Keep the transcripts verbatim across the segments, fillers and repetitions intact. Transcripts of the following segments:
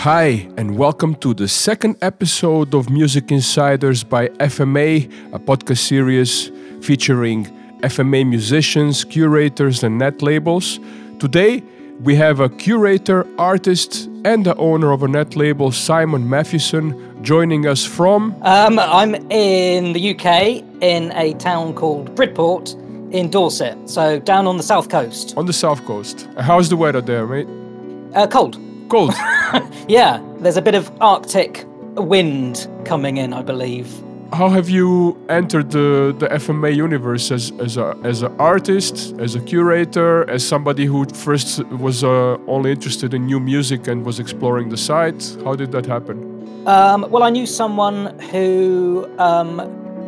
Hi, and welcome to the second episode of Music Insiders by F M A, a podcast series featuring F M A musicians, curators, and net labels. Today, we have a curator, artist, and the owner of a net label, Simon Mathewson, joining us from... Um, I'm in the U K, in a town called Bridport in Dorset, so down on the south coast. On the south coast. How's the weather there, mate? Uh, cold. Cold? Yeah, there's a bit of Arctic wind coming in, I believe. How have you entered the, the F M A universe as as a as an artist, as a curator, as somebody who first was uh, only interested in new music and was exploring the site? How did that happen? Um, well, I knew someone who um,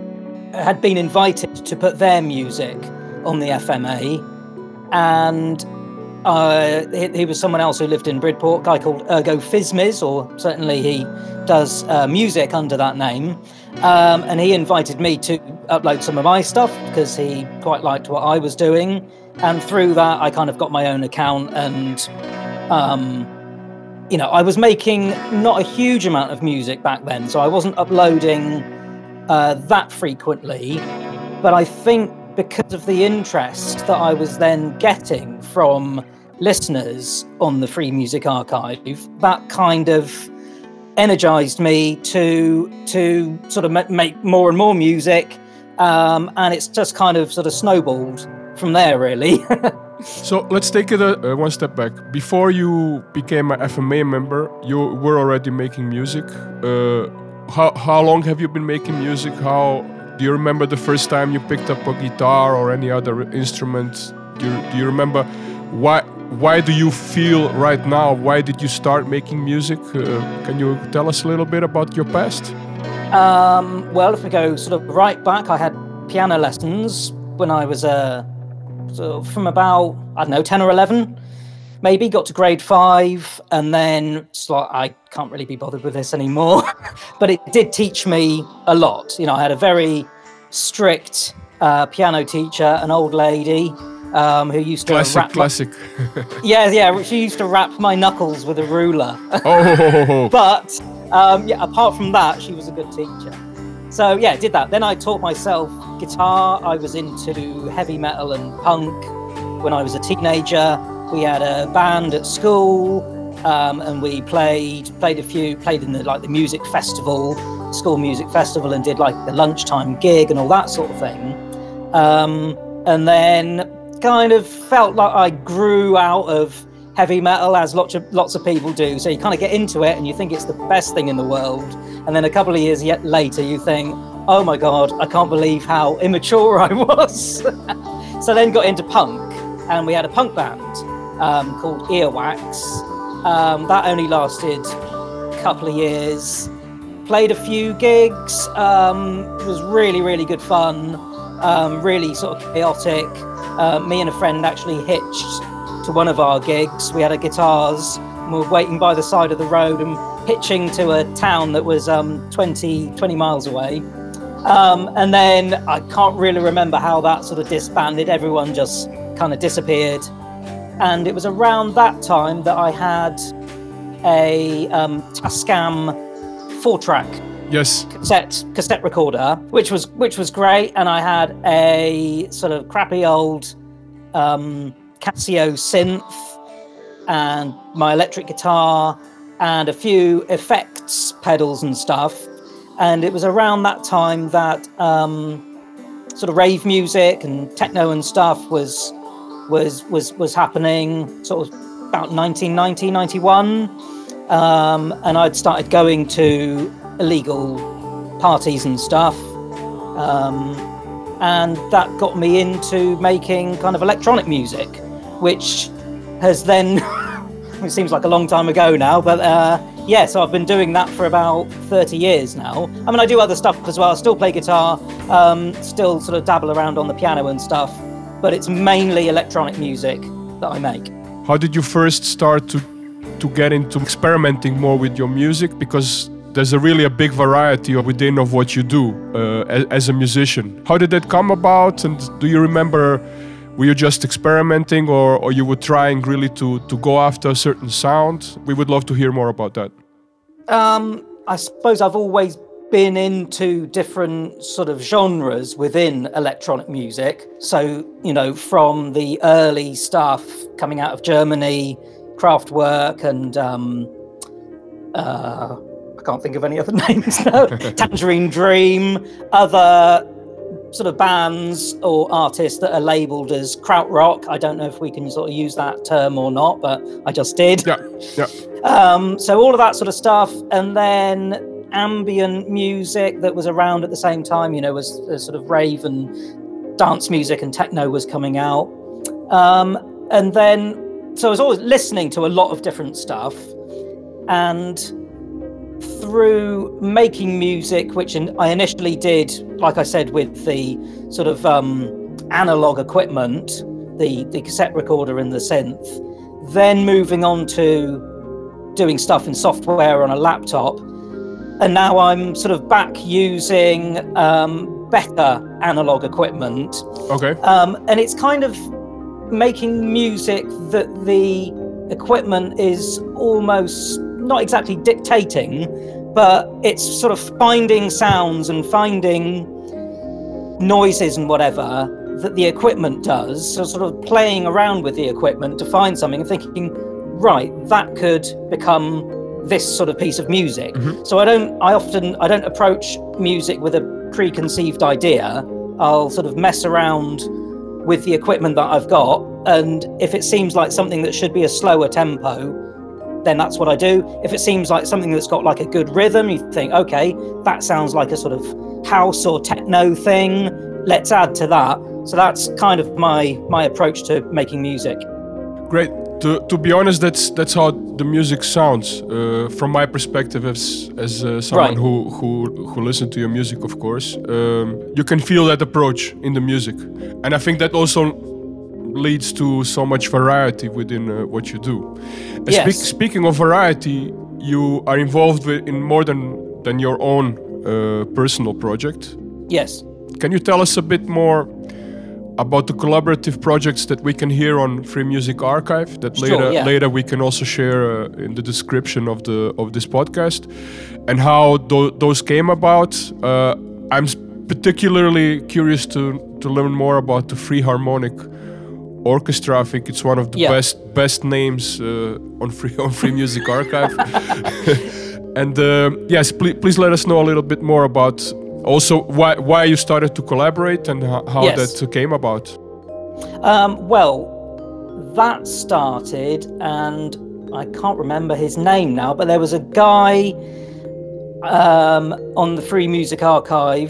had been invited to put their music on the F M A, and uh, he, he was someone else who lived in Bridport, a guy called Ergo Fizmiz, or certainly he does uh, music under that name. Um, and he invited me to upload some of my stuff because he quite liked what I was doing. And through that, I kind of got my own account. And, um, you know, I was making not a huge amount of music back then, so I wasn't uploading uh, that frequently. But I think because of the interest that I was then getting from listeners on the Free Music Archive, that kind of energized me to to sort of make more and more music, um, and it's just kind of sort of snowballed from there, really. So let's take it a, uh, one step back. Before you became an F M A member, you were already making music. Uh, how how long have you been making music? How do you remember the first time you picked up a guitar or any other instrument? Do you, do you remember why? Why do you feel right now? Why did you start making music? Uh, can you tell us a little bit about your past? Um, well, if we go sort of right back, I had piano lessons when I was uh, sort of from about, I don't know, ten or eleven, maybe, got to grade five, and then it's like, I can't really be bothered with this anymore. But it did teach me a lot. You know, I had a very strict uh, piano teacher, an old lady, Um, who used to classic, wrap classic. My, yeah, yeah. She used to wrap my knuckles with a ruler. Oh. But um, yeah, apart from that, she was a good teacher. So yeah, I did that. Then I taught myself guitar. I was into heavy metal and punk when I was a teenager. We had a band at school, um, and we played played a few played in the like the music festival, school music festival, and did like the lunchtime gig and all that sort of thing. Um, and then. Kind of felt like I grew out of heavy metal, as lots of lots of people do. So you kind of get into it and you think it's the best thing in the world, and then a couple of years yet later you think, oh my god, I can't believe how immature I was. So then got into punk, and we had a punk band um, called Earwax. Um, that only lasted a couple of years. Played a few gigs. Um, it was really really good fun. Um, really sort of chaotic. Uh, me and a friend actually hitched to one of our gigs. We had our guitars and we were waiting by the side of the road and hitching to a town that was um, twenty, twenty miles away. Um, and then I can't really remember how that sort of disbanded. Everyone just kind of disappeared. And it was around that time that I had a um, Tascam four-track Yes. cassette cassette recorder, which was which was great, and I had a sort of crappy old um, Casio synth and my electric guitar and a few effects pedals and stuff. And it was around that time that um, sort of rave music and techno and stuff was was was was happening. Sort of about nineteen ninety, ninety-one, um, and I'd started going to illegal parties and stuff, um, and that got me into making kind of electronic music, which has then it seems like a long time ago now, but uh, yeah, so I've been doing that for about thirty years now. I mean, I do other stuff as well. I still play guitar, um, still sort of dabble around on the piano and stuff, but it's mainly electronic music that I make. How did you first start to to get into experimenting more with your music? Because there's a really a big variety within of what you do uh, as, as a musician. How did that come about? And do you remember, were you just experimenting, or, or you were trying really to, to go after a certain sound? We would love to hear more about that. Um, I suppose I've always been into different sort of genres within electronic music. So, you know, from the early stuff coming out of Germany, Kraftwerk and um, uh, I can't think of any other names now, Tangerine Dream, other sort of bands or artists that are labelled as krautrock. I don't know if we can sort of use that term or not, but I just did. Yeah, yeah. Um, so all of that sort of stuff, and then ambient music that was around at the same time, you know, as, as sort of rave and dance music and techno was coming out. Um, and then, so I was always listening to a lot of different stuff, and through making music, which I initially did, like I said, with the sort of um, analog equipment, the, the cassette recorder and the synth, then moving on to doing stuff in software on a laptop. And now I'm sort of back using um, better analog equipment. Okay. Um, and it's kind of making music that the equipment is almost not exactly dictating, but it's sort of finding sounds and finding noises and whatever that the equipment does. So sort of playing around with the equipment to find something and thinking, right, that could become this sort of piece of music. Mm-hmm. So I don't, I often, I don't approach music with a preconceived idea. I'll sort of mess around with the equipment that I've got. And if it seems like something that should be a slower tempo, then that's what I do. If it seems like something that's got like a good rhythm, you think, okay, that sounds like a sort of house or techno thing. Let's add to that. So that's kind of my my approach to making music. Great. To to be honest, that's that's how the music sounds uh, from my perspective as as uh, someone Right. who who who listens to your music, of course. Um, you can feel that approach in the music, and I think that also leads to so much variety within uh, what you do. Uh, Yes. speak, speaking of variety, you are involved with, in more than than your own uh, personal project. Yes. Can you tell us a bit more about the collaborative projects that we can hear on Free Music Archive that Sure, later yeah. later we can also share uh, in the description of the of this podcast, and how tho- those came about? Uh, I'm s- particularly curious to to learn more about the Free Harmonic Orchestra. I think it's one of the Yeah. best best names uh, on Free on Free Music Archive. And uh, yes, please please let us know a little bit more about also why why you started to collaborate and how, how Yes. that came about. Um, well, that started, and I can't remember his name now, but there was a guy um, on the Free Music Archive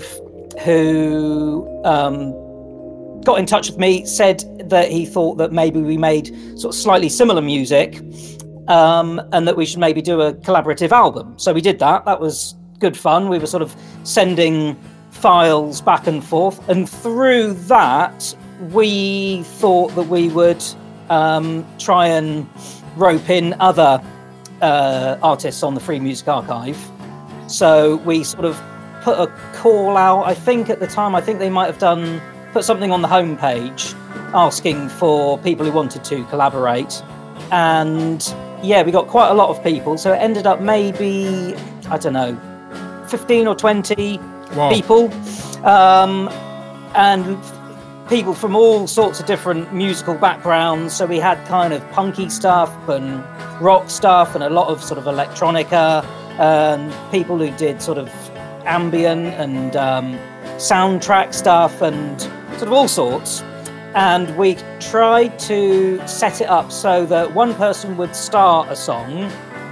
who um, got in touch with me, said that he thought that maybe we made sort of slightly similar music, um, and that we should maybe do a collaborative album. So we did that. That was good fun. We were sort of sending files back and forth, and through that we thought that we would um, try and rope in other uh, artists on the Free Music Archive. So we sort of put a call out. I think at the time, I think they might have done put something on the homepage asking for people who wanted to collaborate, and yeah, we got quite a lot of people. So it ended up maybe, I don't know, fifteen or twenty Wow. people, um, and people from all sorts of different musical backgrounds. So we had kind of punky stuff and rock stuff and a lot of sort of electronica, and people who did sort of ambient and um, soundtrack stuff and sort of all sorts. And we tried to set it up so that one person would start a song,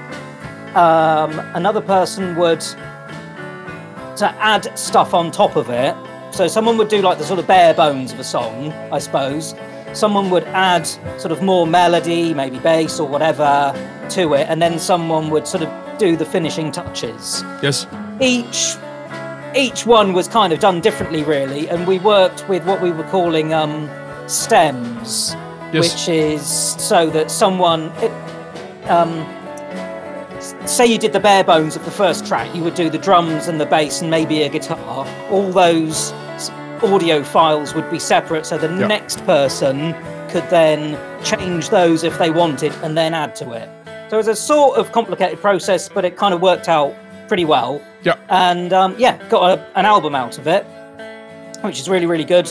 um, another person would to add stuff on top of it. So someone would do like the sort of bare bones of a song, I suppose. Someone would add sort of more melody, maybe bass or whatever to it, and then someone would sort of do the finishing touches. Yes. Each each one was kind of done differently, really, and we worked with what we were calling um, stems, Yes. which is so that someone, it, um, say you did the bare bones of the first track, you would do the drums and the bass and maybe a guitar. All those s- audio files would be separate, so the Yeah. next person could then change those if they wanted and then add to it. So So it was a sort of complicated process, but it kind of worked out pretty well. Yeah. And um, yeah, got a, an album out of it, which is really, really good.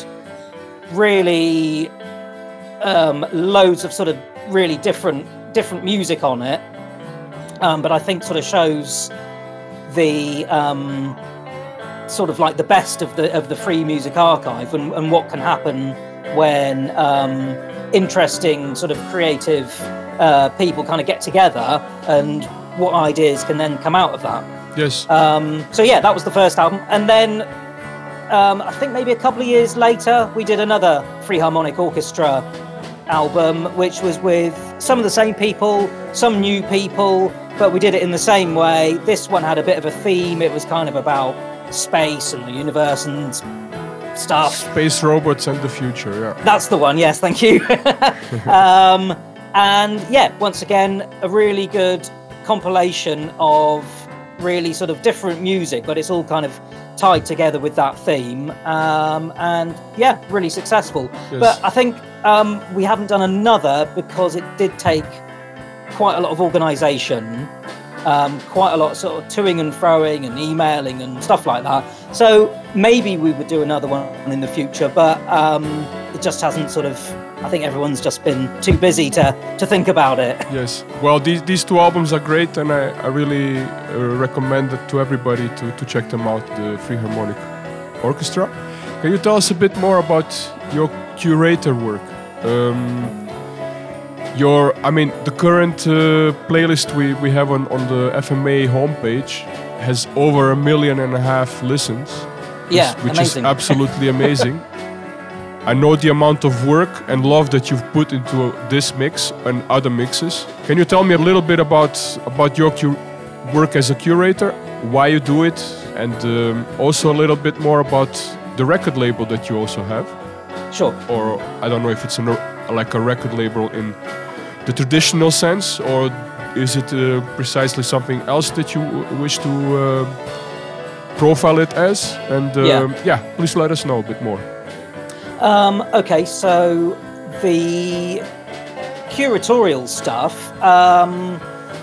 Really, um, loads of sort of really different different music on it. Um, but I think sort of shows the um, sort of like the best of the of the Free Music Archive and, and what can happen when um, interesting sort of creative uh, people kind of get together and what ideas can then come out of that. Yes. Um, so yeah, that was the first album, and then um, I think maybe a couple of years later we did another Free Harmonic Orchestra album, which was with some of the same people, some new people, but we did it in the same way. This one had a bit of a theme. It was kind of about space and the universe and stuff. Space robots and the future, yeah. That's the one, yes, thank you. um, and yeah, once again, a really good compilation of really sort of different music, but it's all kind of tied together with that theme. Um, and yeah, really successful. Yes. But I think um, we haven't done another because it did take quite a lot of organisation, um, quite a lot of sort of toing and froing and emailing and stuff like that. So maybe we would do another one in the future, but um, it just hasn't sort of, I think everyone's just been too busy to, to think about it. Yes. Well, these these two albums are great, and I, I really uh, recommend it to everybody to, to check them out, the Free Harmonic Orchestra. Can you tell us a bit more about your curator work? Um, your, I mean, the current uh, playlist we, we have on, on the F M A homepage has over a million and a half listens. Yeah, which amazing. is absolutely amazing. I know the amount of work and love that you've put into this mix and other mixes. Can you tell me a little bit about about your cu- work as a curator, why you do it, and um, also a little bit more about the record label that you also have? Sure. Or I don't know if it's an, like a record label in the traditional sense, or is it uh, precisely something else that you wish to uh, profile it as? And uh, Yeah. yeah, please let us know a bit more. Um, okay, so the curatorial stuff, um,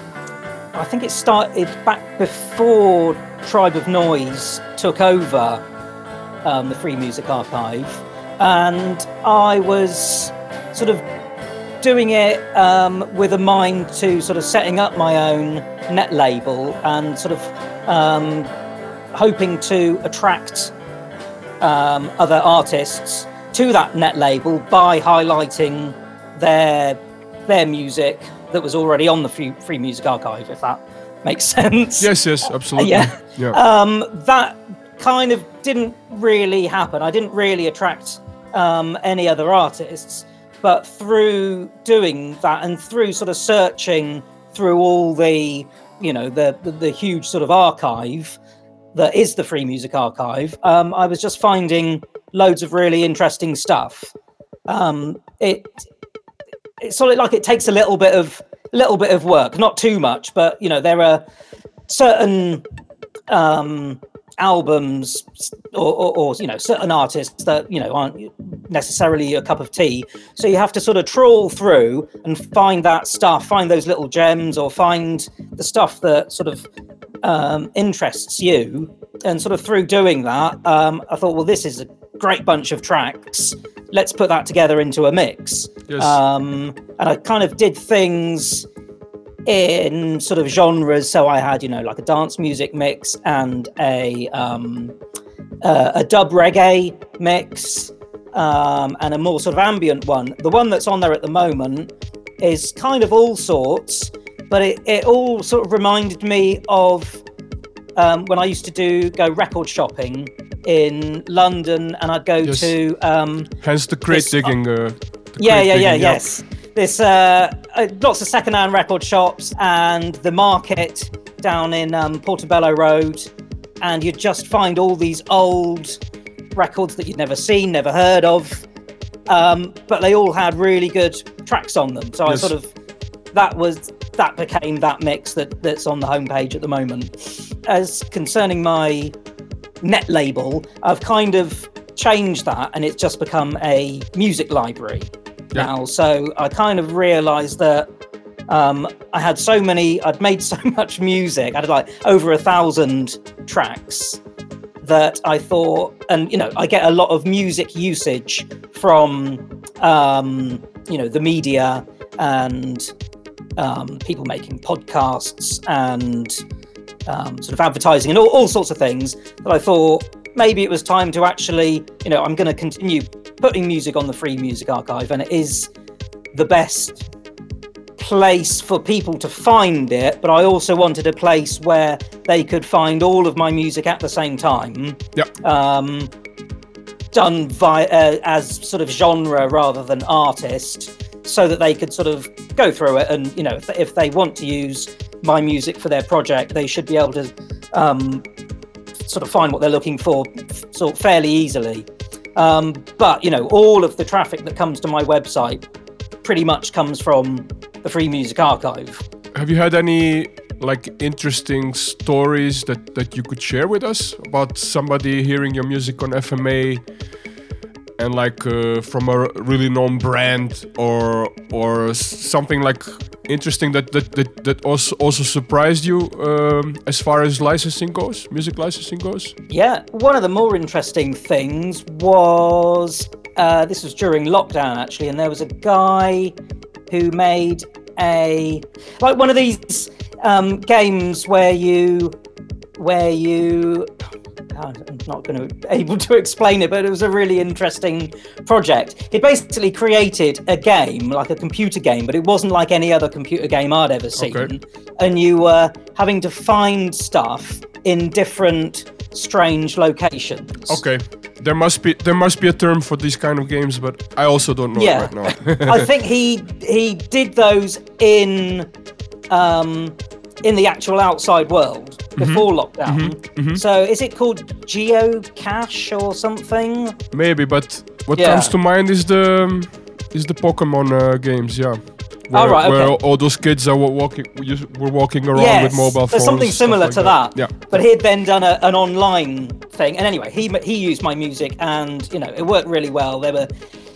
I think it started back before Tribe of Noise took over um, the Free Music Archive, and I was sort of doing it um, with a mind to sort of setting up my own net label and sort of um, hoping to attract um, other artists to that net label by highlighting their their music that was already on the Free, Free Music Archive, if that makes sense. Yes, yes, absolutely. Yeah. yeah. Um, that kind of didn't really happen. I didn't really attract um, any other artists, but through doing that and through sort of searching through all the, you know, the the, the huge sort of archive that is the Free Music Archive, um, I was just finding loads of really interesting stuff. Um, it it's sort of like it takes a little bit of little bit of work, not too much, but you know there are certain um, albums or, or, or you know certain artists that you know aren't necessarily a cup of tea. So you have to sort of trawl through and find that stuff, find those little gems, or find the stuff that sort of um, interests you. And sort of through doing that, um, I thought, well, this is a great bunch of tracks. Let's put that together into a mix. Yes. Um, and I kind of did things in sort of genres. So I had, you know, like a dance music mix and a um, uh, a dub reggae mix um, and a more sort of ambient one. The one that's on there at the moment is kind of all sorts, but it, it all sort of reminded me of Um, when I used to do go record shopping in London, and I'd go Yes. to um, Hence the crate this- digging. Uh, the yeah, crate yeah, yeah, digging, yes. This uh, uh, lots of second-hand record shops and the market down in um, Portobello Road, and you'd just find all these old records that you'd never seen, never heard of, um, but they all had really good tracks on them. So Yes. I sort of that was that became that mix that that's on the homepage at the moment. As concerning my net label, I've kind of changed that, and it's just become a music library Yeah. now. So I kind of realised that Um, I had so many, I'd made so much music, I had like over a thousand tracks that I thought, and you know, I get a lot of music usage from, um, you know, the media and um, people making podcasts and um, sort of advertising and all, all sorts of things that I thought maybe it was time to actually, you know, I'm going to continue putting music on the Free Music Archive, and it is the best place for people to find it, but I also wanted a place where they could find all of my music at the same time. Yeah. Um, done via uh, as sort of genre rather than artist, so that they could sort of go through it, and you know, if, if they want to use my music for their project, they should be able to um, sort of find what they're looking for sort of fairly easily. Um, but you know, all of the traffic that comes to my website pretty much comes from the Free Music Archive. Have you had any like interesting stories that, that you could share with us about somebody hearing your music on F M A and like uh, from a really known brand, or or something like interesting that that that, that also also surprised you um, as far as licensing goes, music licensing goes? Yeah, one of the more interesting things was uh, this was during lockdown actually, and there was a guy who made a like one of these um, games where you where you I'm not going to be able to explain it, but it was a really interesting project. He basically created a game, like a computer game, but it wasn't like any other computer game I'd ever seen. Okay. And you were having to find stuff in different strange locations. Okay. There must be there must be a term for these kind of games, but I also don't know yeah. it right now. I think he he did those in um, in the actual outside world before mm-hmm. lockdown. Mm-hmm. Mm-hmm. So is it called Geocache or something? Maybe, but what yeah. comes to mind is the is the Pokemon uh, games, yeah. Where, oh, right, okay. where all those kids are walking, were walking around yes, with mobile phones. There's something similar like to that. that. Yeah. But he'd then done a, an online thing, and anyway, he he used my music, and you know, it worked really well. There were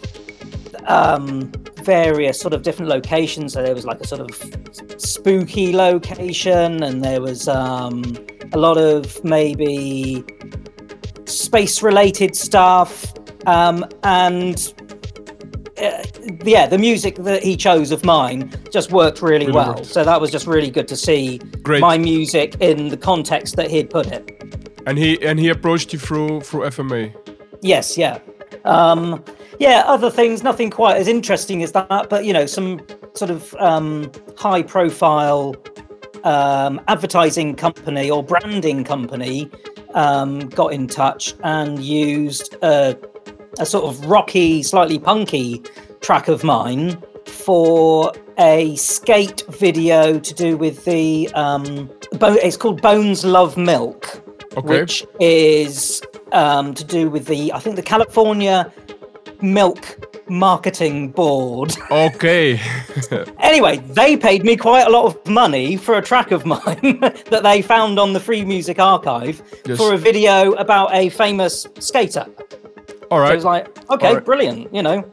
um, various sort of different locations. So there was like a sort of spooky location, and there was um, a lot of maybe space-related stuff, um, and. Uh, yeah, the music that he chose of mine just worked really, really well. Worked. So that was just really good to see Great. my music in the context that he'd put it. And he and he approached you through through F M A. Yes, yeah, um, yeah. Other things, nothing quite as interesting as that, but you know, some sort of um, high-profile um, advertising company or branding company um, got in touch and used a. a sort of rocky, slightly punky track of mine for a skate video to do with the, um, bo- it's called Bones Love Milk, okay. which is um, to do with the, I think the California Milk Marketing Board. Okay. Anyway, they paid me quite a lot of money for a track of mine that they found on the Free Music Archive yes. for a video about a famous skater. All right. So it was like, okay, right. brilliant, you know.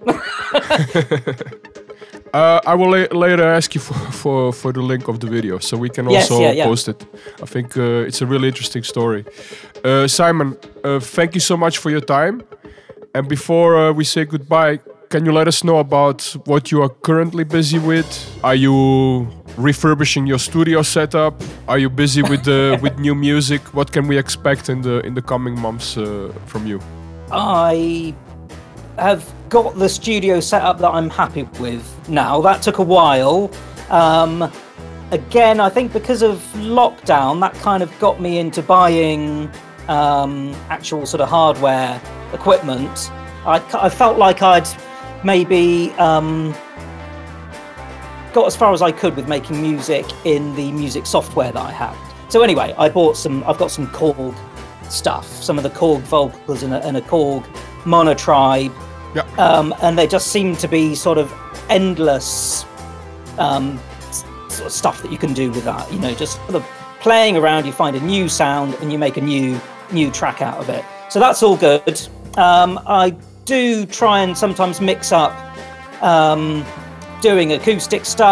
uh, I will la- later ask you for, for, for the link of the video, so we can yes, also yeah, yeah. post it. I think uh, it's a really interesting story. Uh, Simon, uh, thank you so much for your time. And before uh, we say goodbye, can you let us know about what you are currently busy with? Are you refurbishing your studio setup? Are you busy with uh, with new music? What can we expect in the in the coming months uh, from you? I have got the studio set up that I'm happy with now. That took a while. Um, again, I think because of lockdown, that kind of got me into buying um, actual sort of hardware equipment. I, I felt like I'd maybe um, got as far as I could with making music in the music software that I had. So anyway, I bought some, I've got some Korg stuff, some of the Korg vocals and a, and a Korg monotribe, yeah. um, and they just seem to be sort of endless um, sort of stuff that you can do with that. You know, just sort of playing around, you find a new sound and you make a new new track out of it. So that's all good. Um, I do try and sometimes mix up um, doing acoustic stuff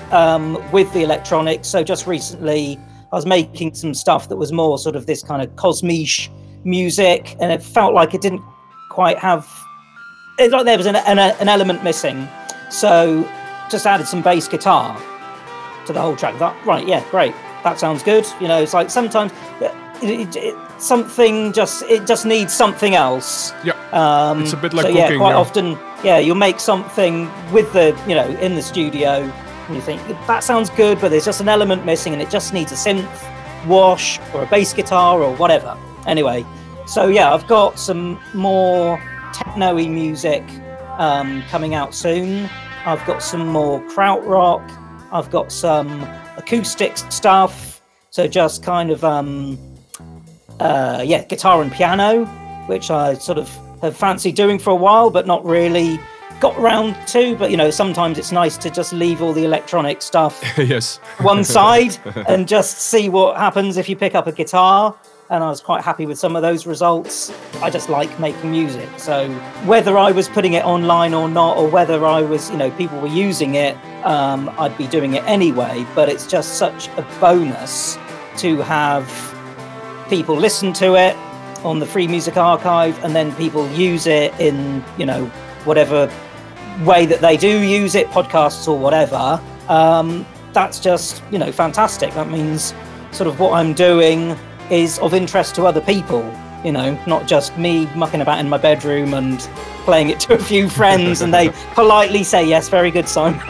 um, with the electronics. So just recently I was making some stuff that was more sort of this kind of cosmiche music, and it felt like it didn't quite have, it's like there was an, an, an element missing. So just added some bass guitar to the whole track. That, right, yeah, great. That sounds good. You know, it's like sometimes it, it, it, something just, it just needs something else. Yeah, um, it's a bit like so, cooking. Yeah, quite yeah. often, yeah, you'll make something with the, you know, in the studio, and you think, that sounds good, but there's just an element missing, and it just needs a synth wash or a bass guitar or whatever. Anyway, so yeah, I've got some more techno-y music um, coming out soon. I've got some more krautrock. I've got some acoustic stuff. So just kind of, um, uh, yeah, guitar and piano, which I sort of have fancied doing for a while, but not really got around to. But, you know, sometimes it's nice to just leave all the electronic stuff yes. one side and just see what happens if you pick up a guitar. And I was quite happy with some of those results. I just like making music. So whether I was putting it online or not, or whether I was, you know, people were using it, um, I'd be doing it anyway. But it's just such a bonus to have people listen to it on the Free Music Archive, and then people use it in, you know, whatever way that they do use it, podcasts or whatever. Um, that's just, you know, fantastic. That means sort of what I'm doing is of interest to other people, you know, not just me mucking about in my bedroom and playing it to a few friends and they politely say, yes, very good, Simon.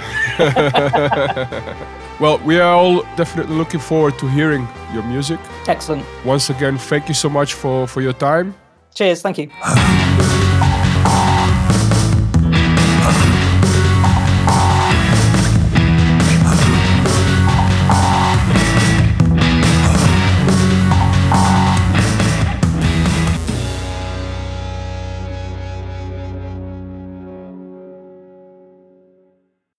Well, we are all definitely looking forward to hearing your music. Excellent. Once again, thank you so much for, for your time. Cheers, thank you.